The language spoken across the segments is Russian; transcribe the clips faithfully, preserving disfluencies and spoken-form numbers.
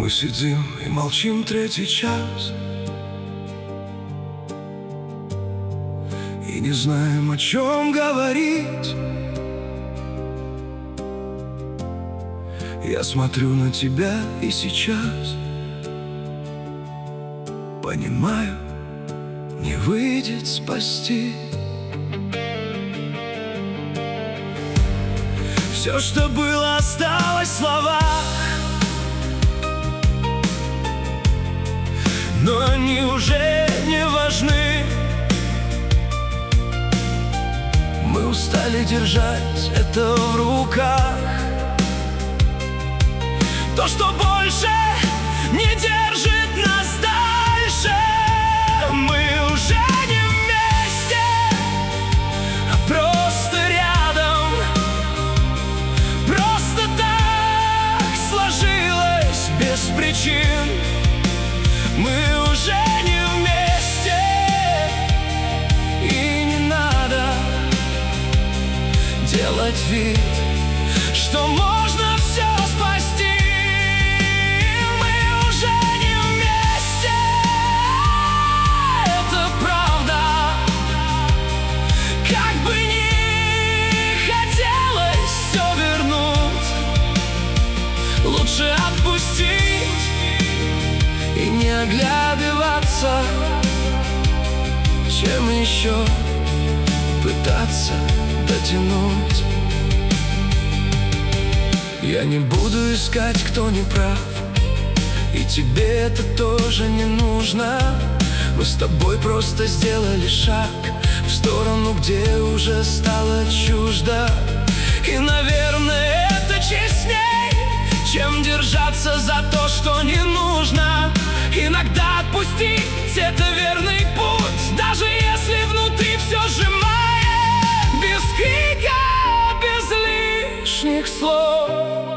Мы сидим и молчим третий час, и не знаем, о чем говорить. Я смотрю на тебя и сейчас понимаю, не выйдет спасти. Все, что было, осталось в словах, но они уже не важны. Мы устали держать это в руках, то, что больше не держит нас дальше. Мы уже не вместе, а просто рядом. Просто так сложилось без причин. Мы уже не вместе, и не надо делать вид, что можно все спасти. Мы уже не вместе, это правда. Как бы ни хотелось все вернуть, лучше отпустить и не оглядываться, чем еще пытаться дотянуть. Я не буду искать, кто не прав, и тебе это тоже не нужно. Мы с тобой просто сделали шаг в сторону, где уже стало чуждо. И, наверное, это честней, чем держаться за то, что не нужно. Иногда отпустить — это верный путь, даже если внутри все сжимает. Без крика, без лишних слов,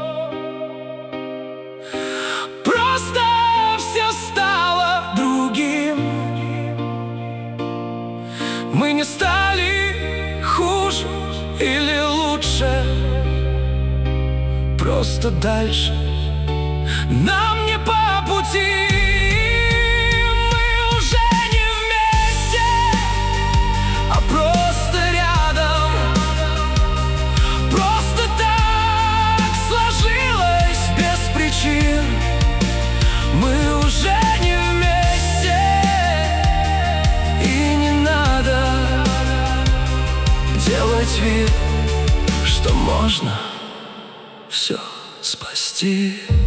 просто все стало другим. Мы не стали хуже или лучше, просто дальше нам не по пути. Мы уже не вместе, а просто рядом. Просто так сложилось без причин. Мы уже не вместе, и не надо делать вид, что можно все спасти.